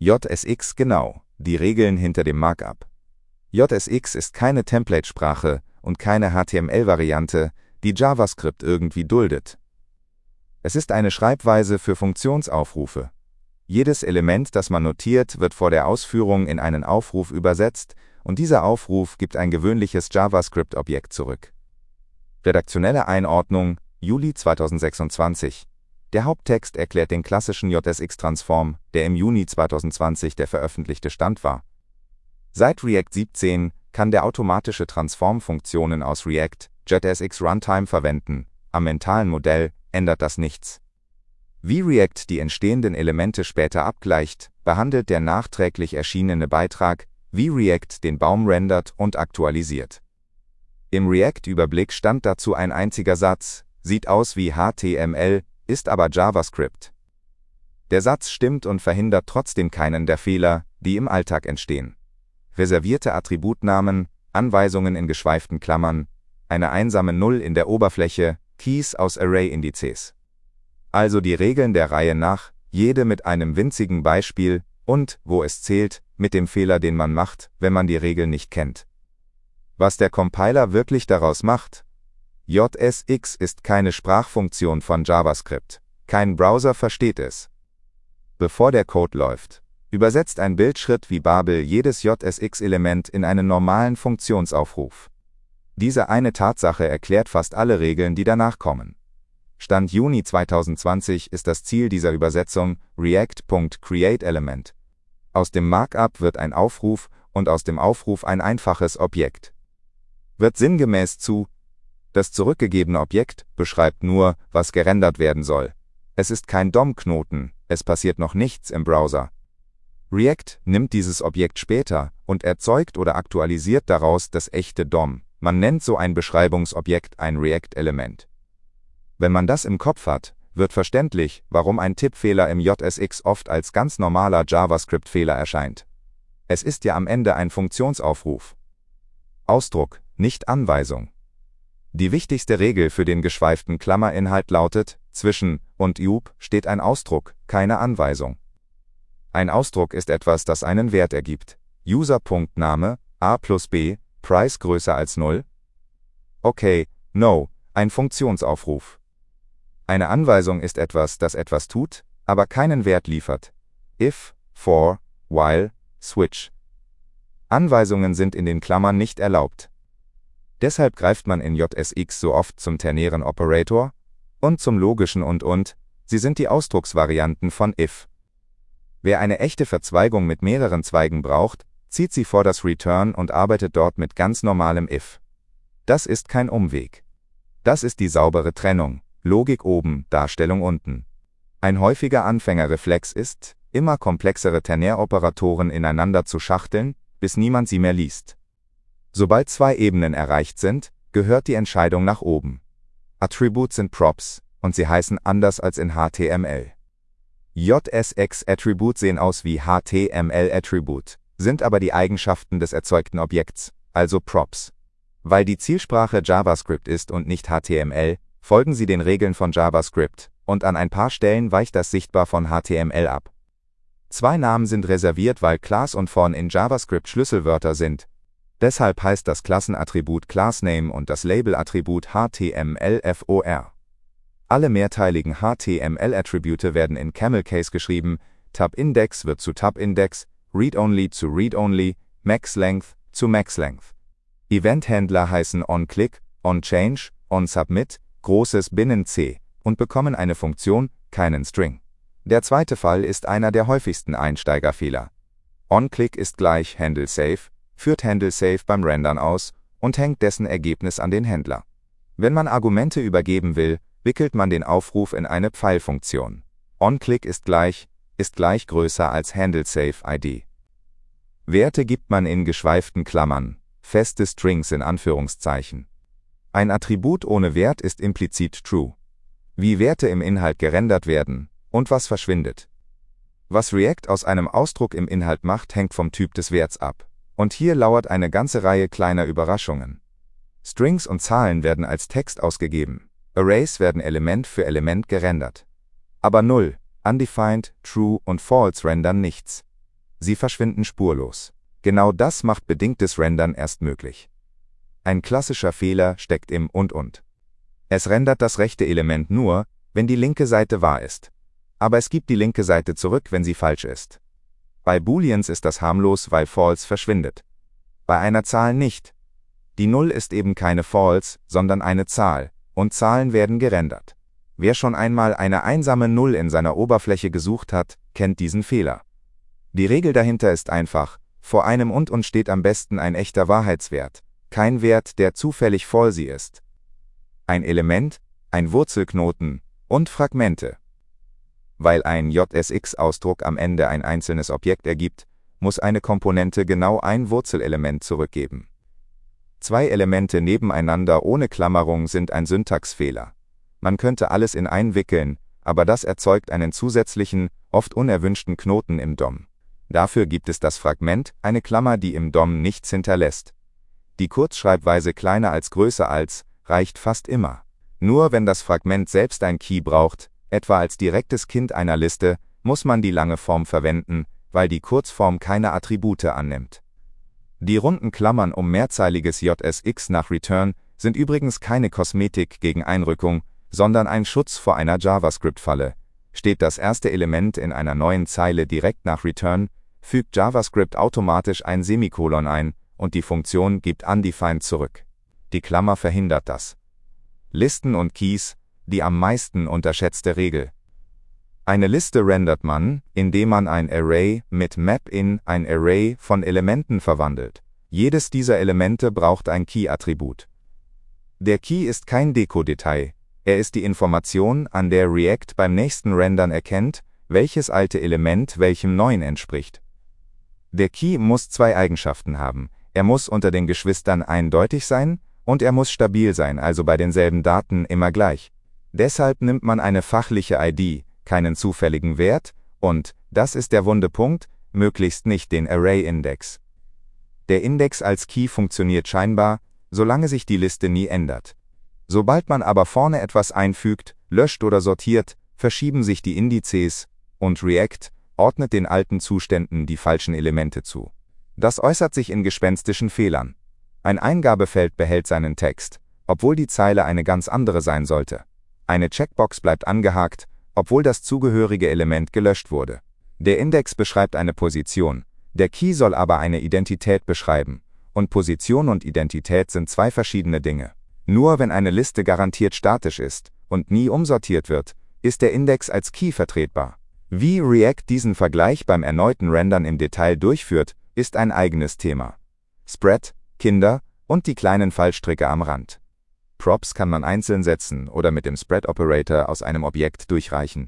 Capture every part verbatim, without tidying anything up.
J S X genau, die Regeln hinter dem Markup. J S X ist keine Template-Sprache und keine H T M L-Variante, die JavaScript irgendwie duldet. Es ist eine Schreibweise für Funktionsaufrufe. Jedes Element, das man notiert, wird vor der Ausführung in einen Aufruf übersetzt und dieser Aufruf gibt ein gewöhnliches JavaScript-Objekt zurück. Redaktionelle Einordnung, Juli zweitausendsechsundzwanzig. Der Haupttext erklärt den klassischen J S X-Transform, der im Juni zweitausendzwanzig der veröffentlichte Stand war. Seit React siebzehn kann der automatische Transform Funktionen aus React J S X Runtime verwenden. Am mentalen Modell ändert das nichts. Wie React die entstehenden Elemente später abgleicht, behandelt der nachträglich erschienene Beitrag, wie React den Baum rendert und aktualisiert. Im React-Überblick stand dazu ein einziger Satz, sieht aus wie H T M L, ist aber JavaScript. Der Satz stimmt und verhindert trotzdem keinen der Fehler, die im Alltag entstehen. Reservierte Attributnamen, Anweisungen in geschweiften Klammern, eine einsame Null in der Oberfläche, Keys aus Array-Indizes. Also die Regeln der Reihe nach, jede mit einem winzigen Beispiel und, wo es zählt, mit dem Fehler, den man macht, wenn man die Regeln nicht kennt. Was der Compiler wirklich daraus macht? J S X ist keine Sprachfunktion von JavaScript. Kein Browser versteht es. Bevor der Code läuft, übersetzt ein Bildschritt wie Babel jedes J S X-Element in einen normalen Funktionsaufruf. Diese eine Tatsache erklärt fast alle Regeln, die danach kommen. Stand Juni zweitausendzwanzig ist das Ziel dieser Übersetzung React.createElement. Aus dem Markup wird ein Aufruf und aus dem Aufruf ein einfaches Objekt. Wird sinngemäß zu: Das zurückgegebene Objekt beschreibt nur, was gerendert werden soll. Es ist kein D O M-Knoten, es passiert noch nichts im Browser. React nimmt dieses Objekt später und erzeugt oder aktualisiert daraus das echte D O M. Man nennt so ein Beschreibungsobjekt ein React-Element. Wenn man das im Kopf hat, wird verständlich, warum ein Tippfehler im J S X oft als ganz normaler JavaScript-Fehler erscheint. Es ist ja am Ende ein Funktionsaufruf. Ausdruck, nicht Anweisung. Die wichtigste Regel für den geschweiften Klammerinhalt lautet: Zwischen und Up steht ein Ausdruck, keine Anweisung. Ein Ausdruck ist etwas, das einen Wert ergibt. User.Name, a plus b, Price größer als null. Okay, no, ein Funktionsaufruf. Eine Anweisung ist etwas, das etwas tut, aber keinen Wert liefert. If, for, while, switch. Anweisungen sind in den Klammern nicht erlaubt. Deshalb greift man in J S X so oft zum ternären Operator und zum logischen und und, sie sind die Ausdrucksvarianten von if. Wer eine echte Verzweigung mit mehreren Zweigen braucht, zieht sie vor das Return und arbeitet dort mit ganz normalem if. Das ist kein Umweg. Das ist die saubere Trennung, Logik oben, Darstellung unten. Ein häufiger Anfängerreflex ist, immer komplexere Ternäroperatoren ineinander zu schachteln, bis niemand sie mehr liest. Sobald zwei Ebenen erreicht sind, gehört die Entscheidung nach oben. Attributes sind Props, und sie heißen anders als in H T M L. J S X-Attribute sehen aus wie H T M L-Attribute, sind aber die Eigenschaften des erzeugten Objekts, also Props. Weil die Zielsprache JavaScript ist und nicht H T M L, folgen sie den Regeln von JavaScript, und an ein paar Stellen weicht das sichtbar von H T M L ab. Zwei Namen sind reserviert, weil Class und Von in JavaScript Schlüsselwörter sind. Deshalb heißt das Klassenattribut ClassName und das Labelattribut H T M L F O R. Alle mehrteiligen H T M L-Attribute werden in CamelCase geschrieben, TabIndex wird zu TabIndex, ReadOnly zu ReadOnly, MaxLength zu MaxLength. Event-Händler heißen OnClick, OnChange, OnSubmit, großes Binnen-C und bekommen eine Funktion, keinen String. Der zweite Fall ist einer der häufigsten Einsteigerfehler. OnClick ist gleich HandleSafe, führt HandleSafe beim Rendern aus und hängt dessen Ergebnis an den Händler. Wenn man Argumente übergeben will, wickelt man den Aufruf in eine Pfeilfunktion. OnClick ist gleich, ist gleich größer als HandleSafe I D. Werte gibt man in geschweiften Klammern, feste Strings in Anführungszeichen. Ein Attribut ohne Wert ist implizit true. Wie Werte im Inhalt gerendert werden und was verschwindet. Was React aus einem Ausdruck im Inhalt macht, hängt vom Typ des Werts ab. Und hier lauert eine ganze Reihe kleiner Überraschungen. Strings und Zahlen werden als Text ausgegeben. Arrays werden Element für Element gerendert. Aber null, undefined, true und false rendern nichts. Sie verschwinden spurlos. Genau das macht bedingtes Rendern erst möglich. Ein klassischer Fehler steckt im und und. Es rendert das rechte Element nur, wenn die linke Seite wahr ist. Aber es gibt die linke Seite zurück, wenn sie falsch ist. Bei Booleans ist das harmlos, weil false verschwindet. Bei einer Zahl nicht. Die Null ist eben keine false, sondern eine Zahl, und Zahlen werden gerendert. Wer schon einmal eine einsame Null in seiner Oberfläche gesucht hat, kennt diesen Fehler. Die Regel dahinter ist einfach: Vor einem und und steht am besten ein echter Wahrheitswert, kein Wert, der zufällig falsy ist. Ein Element, ein Wurzelknoten und Fragmente. Weil ein J S X-Ausdruck am Ende ein einzelnes Objekt ergibt, muss eine Komponente genau ein Wurzelelement zurückgeben. Zwei Elemente nebeneinander ohne Klammerung sind ein Syntaxfehler. Man könnte alles in einwickeln, aber das erzeugt einen zusätzlichen, oft unerwünschten Knoten im D O M. Dafür gibt es das Fragment, eine Klammer, die im D O M nichts hinterlässt. Die Kurzschreibweise kleiner als größer als reicht fast immer. Nur wenn das Fragment selbst ein Key braucht, etwa als direktes Kind einer Liste, muss man die lange Form verwenden, weil die Kurzform keine Attribute annimmt. Die runden Klammern um mehrzeiliges J S X nach Return sind übrigens keine Kosmetik gegen Einrückung, sondern ein Schutz vor einer JavaScript-Falle. Steht das erste Element in einer neuen Zeile direkt nach Return, fügt JavaScript automatisch ein Semikolon ein und die Funktion gibt undefined zurück. Die Klammer verhindert das. Listen und Keys, die am meisten unterschätzte Regel. Eine Liste rendert man, indem man ein Array mit Map in ein Array von Elementen verwandelt. Jedes dieser Elemente braucht ein Key-Attribut. Der Key ist kein Dekodetail. Er ist die Information, an der React beim nächsten Rendern erkennt, welches alte Element welchem neuen entspricht. Der Key muss zwei Eigenschaften haben. Er muss unter den Geschwistern eindeutig sein und er muss stabil sein, also bei denselben Daten immer gleich. Deshalb nimmt man eine fachliche I D, keinen zufälligen Wert und, das ist der wunde Punkt, möglichst nicht den Array-Index. Der Index als Key funktioniert scheinbar, solange sich die Liste nie ändert. Sobald man aber vorne etwas einfügt, löscht oder sortiert, verschieben sich die Indizes und React ordnet den alten Zuständen die falschen Elemente zu. Das äußert sich in gespenstischen Fehlern. Ein Eingabefeld behält seinen Text, obwohl die Zeile eine ganz andere sein sollte. Eine Checkbox bleibt angehakt, obwohl das zugehörige Element gelöscht wurde. Der Index beschreibt eine Position, der Key soll aber eine Identität beschreiben, und Position und Identität sind zwei verschiedene Dinge. Nur wenn eine Liste garantiert statisch ist und nie umsortiert wird, ist der Index als Key vertretbar. Wie React diesen Vergleich beim erneuten Rendern im Detail durchführt, ist ein eigenes Thema. Spread, Kinder und die kleinen Fallstricke am Rand. Props kann man einzeln setzen oder mit dem Spread-Operator aus einem Objekt durchreichen.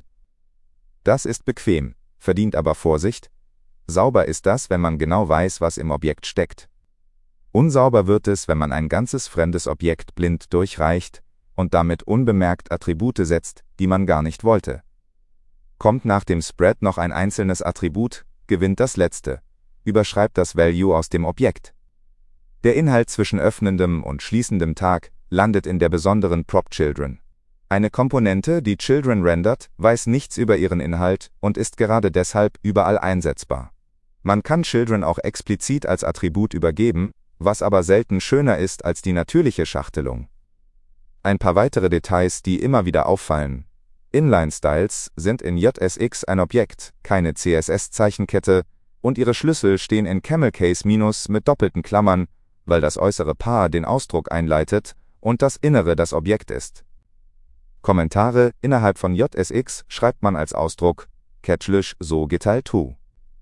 Das ist bequem, verdient aber Vorsicht. Sauber ist das, wenn man genau weiß, was im Objekt steckt. Unsauber wird es, wenn man ein ganzes fremdes Objekt blind durchreicht und damit unbemerkt Attribute setzt, die man gar nicht wollte. Kommt nach dem Spread noch ein einzelnes Attribut, gewinnt das letzte, überschreibt das Value aus dem Objekt. Der Inhalt zwischen öffnendem und schließendem Tag landet in der besonderen Prop Children. Eine Komponente, die Children rendert, weiß nichts über ihren Inhalt und ist gerade deshalb überall einsetzbar. Man kann Children auch explizit als Attribut übergeben, was aber selten schöner ist als die natürliche Schachtelung. Ein paar weitere Details, die immer wieder auffallen. Inline-Styles sind in J S X ein Objekt, keine C S S-Zeichenkette, und ihre Schlüssel stehen in Camel-Case- mit doppelten Klammern, weil das äußere Paar den Ausdruck einleitet und das Innere das Objekt ist. Kommentare innerhalb von J S X schreibt man als Ausdruck catchlish so geteilt to.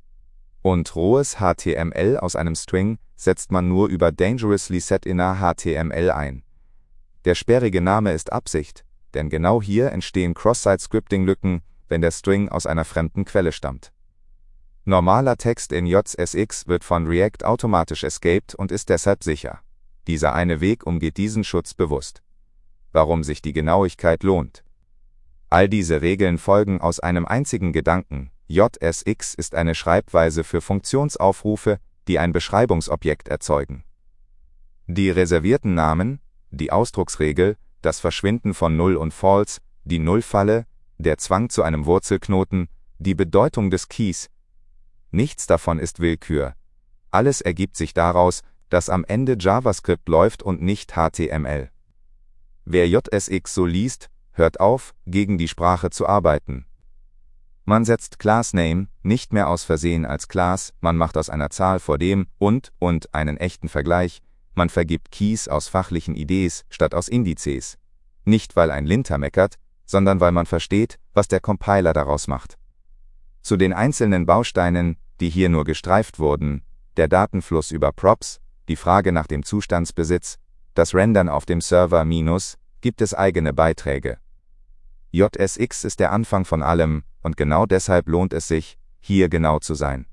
Und rohes H T M L aus einem String setzt man nur über dangerously set inner H T M L ein. Der sperrige Name ist Absicht, denn genau hier entstehen Cross-Site-Scripting-Lücken, wenn der String aus einer fremden Quelle stammt. Normaler Text in J S X wird von React automatisch escaped und ist deshalb sicher. Dieser eine Weg umgeht diesen Schutz bewusst. Warum sich die Genauigkeit lohnt. All diese Regeln folgen aus einem einzigen Gedanken: J S X ist eine Schreibweise für Funktionsaufrufe, die ein Beschreibungsobjekt erzeugen. Die reservierten Namen, die Ausdrucksregel, das Verschwinden von Null und False, die Nullfalle, der Zwang zu einem Wurzelknoten, die Bedeutung des Keys, Nichts davon ist Willkür. Alles ergibt sich daraus, dass am Ende JavaScript läuft und nicht H T M L. Wer J S X so liest, hört auf, gegen die Sprache zu arbeiten. Man setzt ClassName nicht mehr aus Versehen als Class, man macht aus einer Zahl vor dem und und einen echten Vergleich, man vergibt Keys aus fachlichen I Ds statt aus Indizes. Nicht weil ein Linter meckert, sondern weil man versteht, was der Compiler daraus macht. Zu den einzelnen Bausteinen, die hier nur gestreift wurden, der Datenfluss über Props, die Frage nach dem Zustandsbesitz, das Rendern auf dem Server minus, gibt es eigene Beiträge. J S X ist der Anfang von allem, und genau deshalb lohnt es sich, hier genau zu sein.